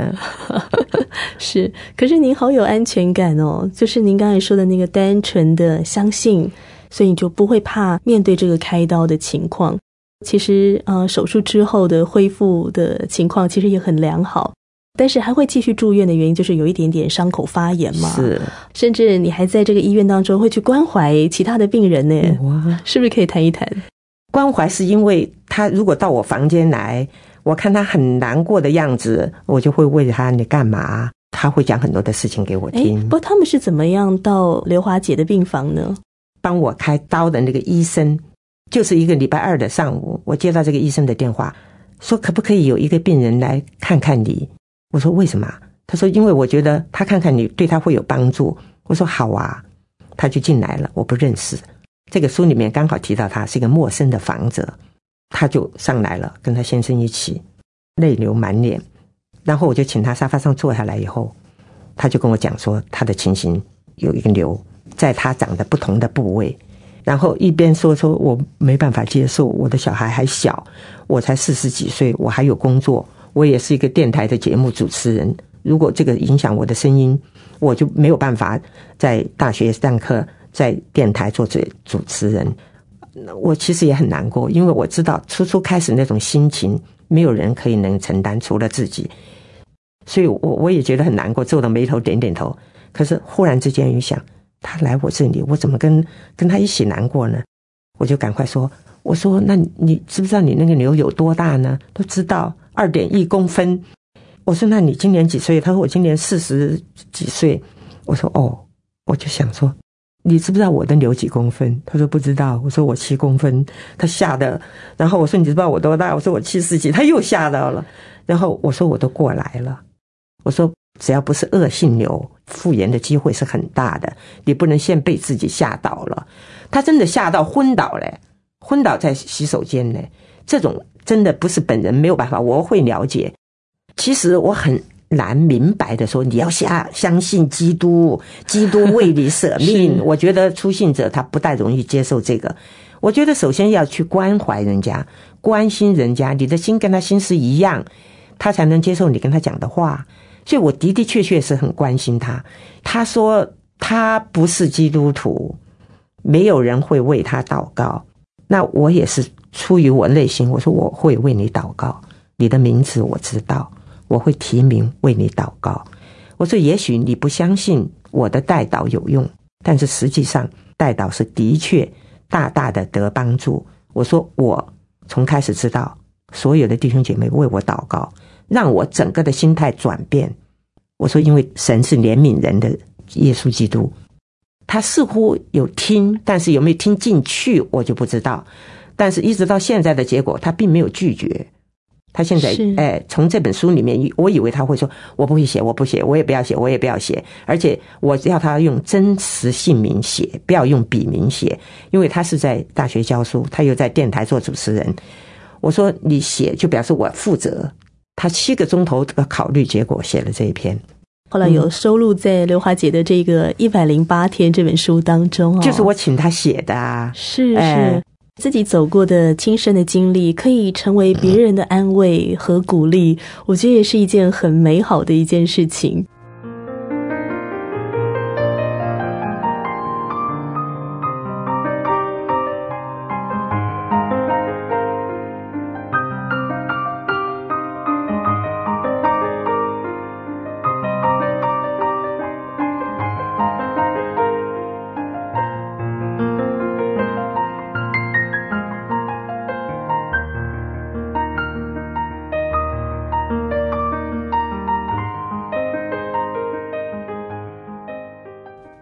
是。可是您好有安全感哦，就是您刚才说的那个单纯的相信，所以你就不会怕面对这个开刀的情况。其实手术之后的恢复的情况其实也很良好，但是还会继续住院的原因就是有一点点伤口发炎嘛， 是， 甚至你还在这个医院当中会去关怀其他的病人呢，是不是可以谈一谈？ 关怀是因为他如果到我房间来，我看他很难过的样子，我就会问他你干嘛，他会讲很多的事情给我听。 不过他们是怎么样到刘华姐的病房呢？ 帮我开刀的那个医生，就是一个礼拜2的上午，我接到这个医生的电话，说可不可以有一个病人来看看你。我说为什么？他说因为我觉得他看看你对他会有帮助。我说好啊。他就进来了，我不认识。这个书里面刚好提到他是一个陌生的访者，他就上来了，跟他先生一起，泪流满脸。然后我就请他沙发上坐下来以后，他就跟我讲说他的情形有一个瘤在他长的不同的部位，然后一边说我没办法接受，我的小孩还小，我才40几岁，我还有工作，我也是一个电台的节目主持人，如果这个影响我的声音，我就没有办法在大学上课，在电台做主持人。我其实也很难过，因为我知道初开始那种心情没有人可以能承担，除了自己。所以我也觉得很难过，皱着眉头点点头。可是忽然之间一想，他来我这里，我怎么跟他一起难过呢？我就赶快说，我说那你知不知道你那个瘤有多大呢？都知道2.1公分。我说那你今年几岁？他说我今年40几岁。我说我就想说你知不知道我的瘤几公分？他说不知道。我说我7公分。他吓的。然后我说你知不知道我多大？我说我70几。他又吓到了。然后我说我都过来了。我说只要不是恶性瘤，复原的机会是很大的，你不能先被自己吓倒了。他真的吓到昏倒了，昏倒在洗手间呢。这种真的不是本人没有办法，我会了解。其实我很难明白的说，你要相信基督，基督为你舍命。我觉得初信者他不太容易接受这个。我觉得首先要去关怀人家，关心人家，你的心跟他心是一样，他才能接受你跟他讲的话。所以我的确是很关心他。他说他不是基督徒，没有人会为他祷告。那我也是出于我内心，我说我会为你祷告，你的名字我知道，我会提名为你祷告。我说也许你不相信我的代祷有用，但是实际上代祷是的确大大的得帮助。我说我从开始知道所有的弟兄姐妹为我祷告，让我整个的心态转变。我说因为神是怜悯人的耶稣基督，他似乎有听，但是有没有听进去我就不知道。但是一直到现在的结果，他并没有拒绝。他现在从这本书里面，我以为他会说我不会写，我不写，我也不要写，我也不要写，而且我要他用真实姓名写，不要用笔名写，因为他是在大学教书，他又在电台做主持人。我说你写就表示我负责。他7个钟头的考虑，结果写了这一篇， 后来有收录在刘华姐的这个108天这本书当中。 就是我请他写的啊。 是自己走过的亲身的经历可以成为别人的安慰和鼓励，我觉得也是一件很美好的一件事情。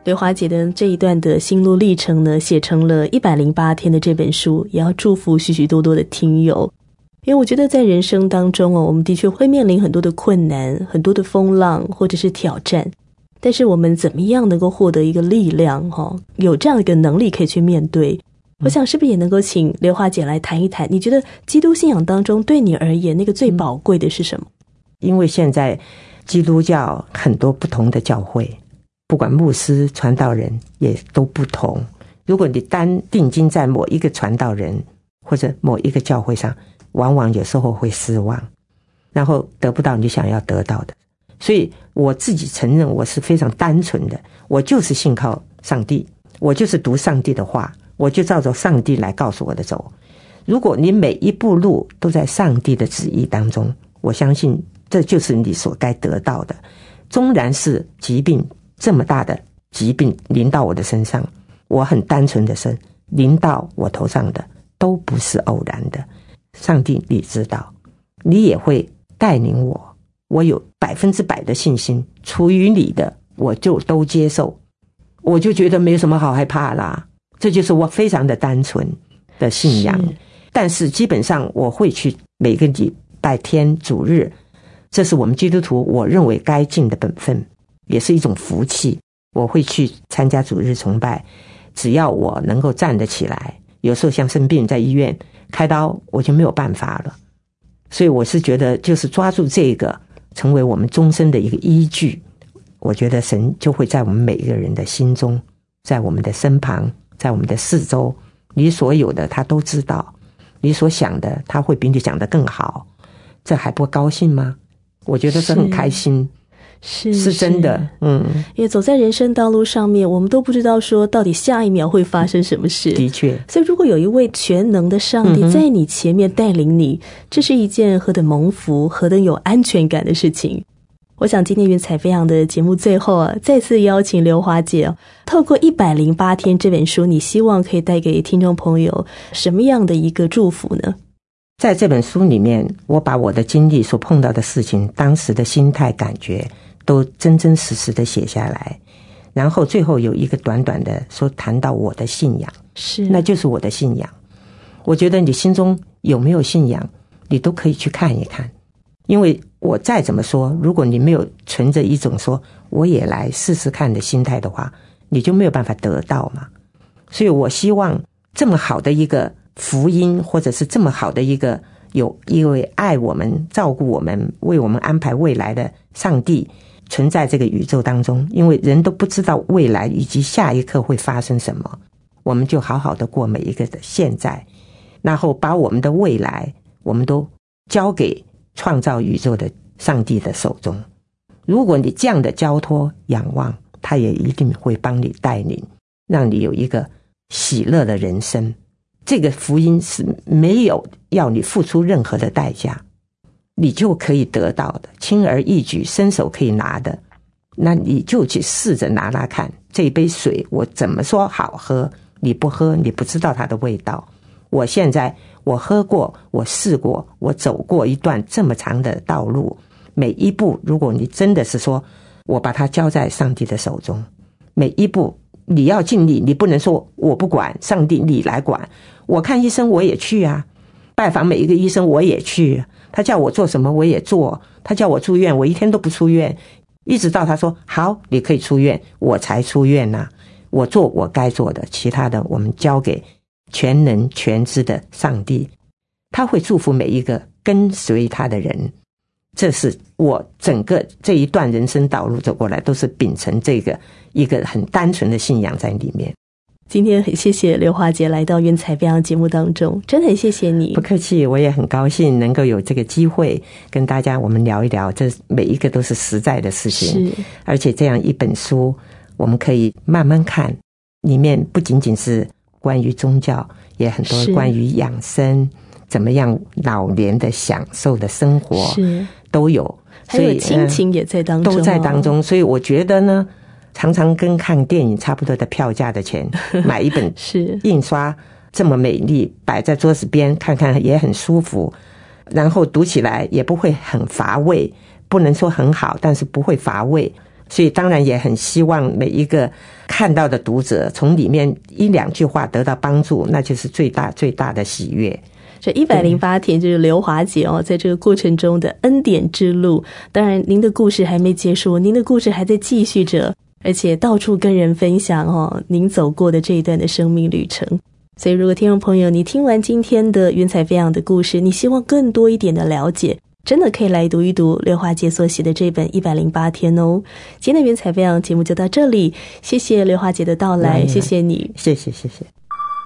刘华姐的这一段的心路历程呢，写成了108天的这本书，也要祝福许许多多的听友。因为我觉得在人生当中我们的确会面临很多的困难，很多的风浪或者是挑战，但是我们怎么样能够获得一个力量，有这样一个能力可以去面对。我想是不是也能够请刘华姐来谈一谈，你觉得基督信仰当中对你而言那个最宝贵的是什么？ 因为现在基督教很多不同的教会，不管牧师传道人也都不同，如果你单定睛在某一个传道人或者某一个教会上，往往有时候会失望，然后得不到你想要得到的。所以我自己承认我是非常单纯的，我就是信靠上帝，我就是读上帝的话，我就照着上帝来告诉我的走。如果你每一步路都在上帝的旨意当中，我相信这就是你所该得到的。纵然是疾病，这么大的疾病临到我的身上，我很单纯的生，临到我头上的都不是偶然的。上帝你知道，你也会带领我，我有100%的信心，出于你的我就都接受，我就觉得没什么好害怕啦。这就是我非常的单纯的信仰。但是基本上我会去每个礼拜天主日，这是我们基督徒我认为该尽的本分，也是一种福气。我会去参加主日崇拜，只要我能够站得起来，有时候像生病在医院开刀，我就没有办法了。所以我是觉得就是抓住这个成为我们终身的一个依据，我觉得神就会在我们每一个人的心中，在我们的身旁，在我们的四周，你所有的他都知道，你所想的他会比你想的更好，这还不高兴吗？我觉得是很开心，是真的。 因为走在人生道路上面，我们都不知道说到底下一秒会发生什么事。 的确， 所以如果有一位全能的上帝在你前面带领你，这是一件何等蒙福何等有安全感的事情。我想今天云彩飞扬的节目最后再次邀请刘华姐透过108天这本书，你希望可以带给听众朋友什么样的一个祝福呢？ 在这本书里面，我把我的经历所碰到的事情，当时的心态感觉都真真实实的写下来，然后最后有一个短短的说谈到我的信仰，那就是我的信仰。我觉得你心中有没有信仰，你都可以去看一看。因为我再怎么说，如果你没有存着一种说我也来试试看的心态的话，你就没有办法得到嘛。所以我希望这么好的一个福音，或者是这么好的一个有一位爱我们照顾我们为我们安排未来的上帝存在这个宇宙当中，因为人都不知道未来以及下一刻会发生什么，我们就好好的过每一个的现在，然后把我们的未来我们都交给创造宇宙的上帝的手中。如果你这样的交托仰望，他也一定会帮你带领，让你有一个喜乐的人生。这个福音是没有要你付出任何的代价，你就可以得到的，轻而易举，伸手可以拿的。那你就去试着拿拿看，这杯水我怎么说好喝，你不喝你不知道它的味道。我现在我喝过，我试过，我走过一段这么长的道路，每一步如果你真的是说我把它交在上帝的手中，每一步你要尽力，你不能说我不管，上帝你来管。我看医生我也去啊，拜访每一个医生我也去，他叫我做什么我也做，他叫我住院我一天都不出院，一直到他说好你可以出院我才出院啊。我做我该做的，其他的我们交给全能全知的上帝，他会祝福每一个跟随他的人。这是我整个这一段人生道路走过来，都是秉承这个一个很单纯的信仰在里面。 今天很谢谢刘华姐来到云彩飞扬节目当中，真的很谢谢你。 不客气，我也很高兴能够有这个机会跟大家我们聊一聊，这每一个都是实在的事情。而且这样一本书我们可以慢慢看，里面不仅仅是关于宗教，也很多关于养生，怎么样老年的享受的生活都有， 还有亲情也在当中， 都在当中。所以我觉得呢，常常跟看电影差不多的票价的钱，买一本印刷这么美丽摆在桌子边看看也很舒服，然后读起来也不会很乏味，不能说很好，但是不会乏味。 所以当然也很希望每一个看到的读者从里面一两句话得到帮助，那就是最大最大的喜悦。 这108天就是刘华姐在这个过程中的恩典之路。当然您的故事还没结束，您的故事还在继续着，而且到处跟人分享您走过的这一段的生命旅程。所以如果听众朋友你听完今天的云彩飞扬的故事，你希望更多一点的了解，真的可以来读一读刘华姐所写的这本108天哦。今天的云彩飞扬节目就到这里，谢谢刘华姐的到来，谢谢你。 谢谢谢谢。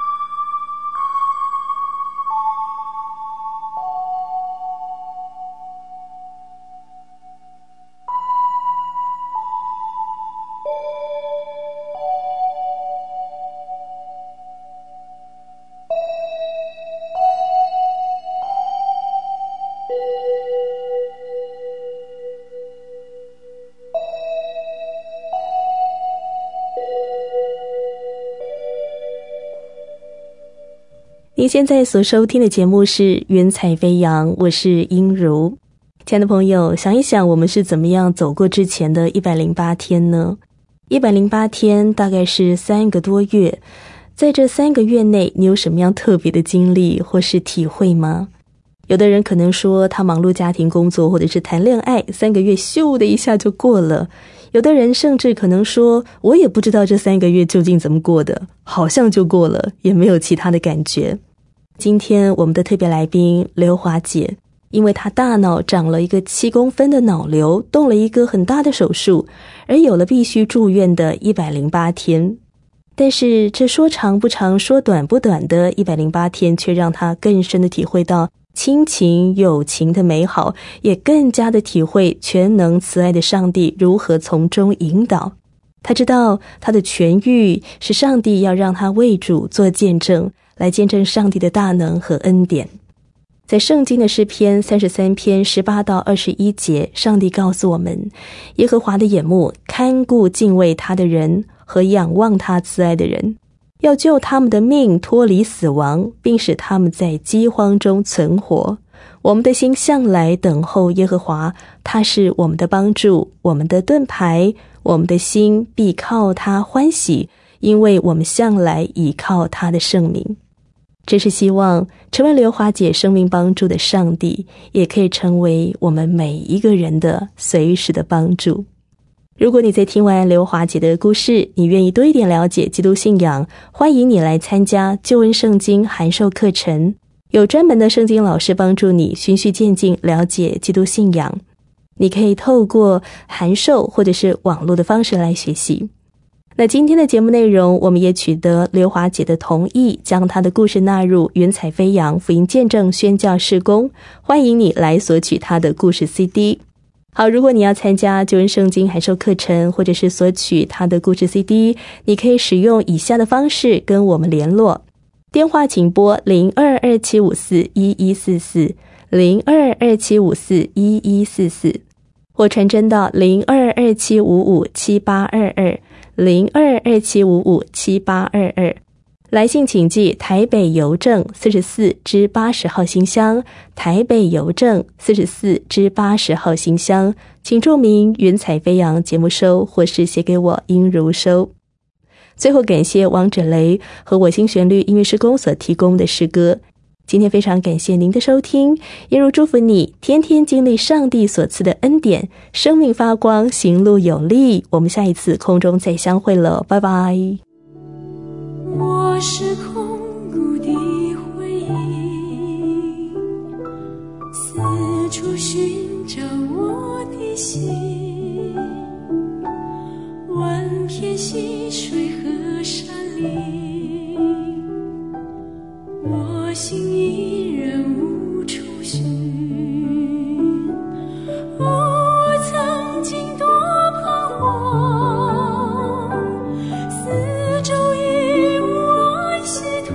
您现在所收听的节目是云彩飞扬，我是英如。亲爱的朋友，想一想我们是怎么样走过之前的108天呢？108天大概是3个多月，在这3个月内你有什么样特别的经历或是体会吗？有的人可能说他忙碌家庭工作或者是谈恋爱，3个月咻的一下就过了。有的人甚至可能说，我也不知道这3个月究竟怎么过的，好像就过了，也没有其他的感觉。今天我们的特别来宾刘华姐，因为她大脑长了一个7公分的脑瘤，动了一个很大的手术，而有了必须住院的108天。但是这说长不长，说短不短的108天，却让她更深的体会到亲情友情的美好，也更加的体会全能慈爱的上帝如何从中引导。她知道她的痊愈是上帝要让她为主做见证，来见证上帝的大能和恩典。在圣经的诗篇33篇18到21节，上帝告诉我们，耶和华的眼目看顾敬畏他的人和仰望他慈爱的人，要救他们的命脱离死亡，并使他们在饥荒中存活。我们的心向来等候耶和华，他是我们的帮助，我们的盾牌，我们的心必靠他欢喜，因为我们向来倚靠他的圣名。这是希望成为刘华姐生命帮助的上帝，也可以成为我们每一个人的随时的帮助。如果你在听完刘华姐的故事，你愿意多一点了解基督信仰，欢迎你来参加救恩圣经函授课程，有专门的圣经老师帮助你循序渐进了解基督信仰。你可以透过函授或者是网络的方式来学习。那今天的节目内容，我们也取得刘华姐的同意，将她的故事纳入云彩飞扬福音见证宣教事工，欢迎你来索取她的故事 CD。 好，如果你要参加救恩圣经函授课程，或者是索取她的故事 CD， 你可以使用以下的方式跟我们联络。电话请拨0227541144 0227541144，或传真到0227557822 0227557822，来信请寄台北邮政44支80号信箱，台北邮政44支80号信箱，请注明云彩飞扬节目收，或是写给我英如收。最后感谢王者雷和我心旋律音乐事工所提供的诗歌。今天非常感谢您的收听，也如祝福你天天经历上帝所赐的恩典，生命发光，行路有力。我们下一次空中再相会了，拜拜。 我是空谷的回忆，四处寻找我的心，万片溪水和山林，我心依然无处寻。我曾经多彷徨，四周已无安息土，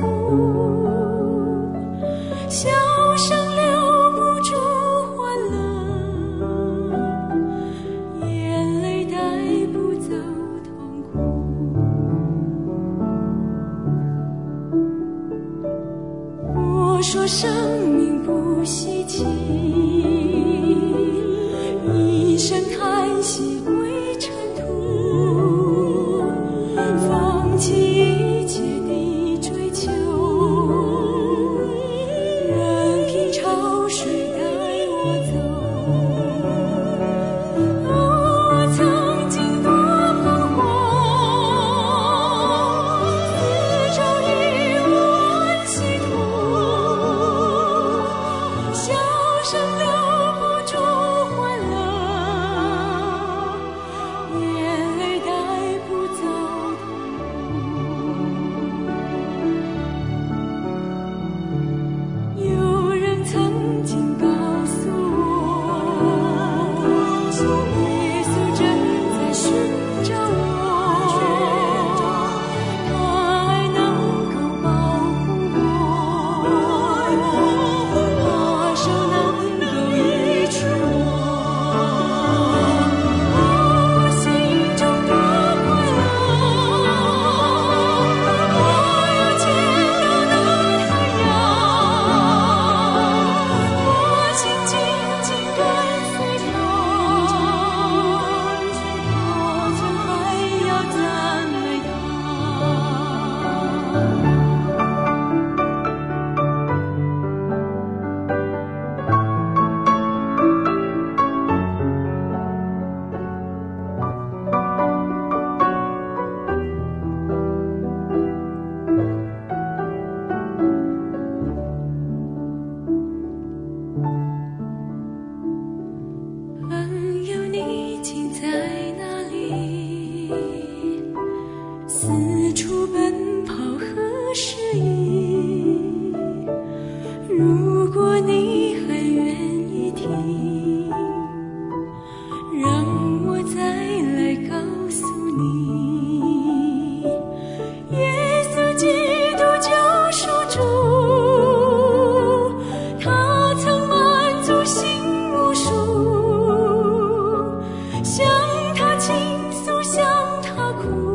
笑声留不住欢乐，眼泪带不走痛苦。我说生命不稀奇，一声叹息归尘土。 苦。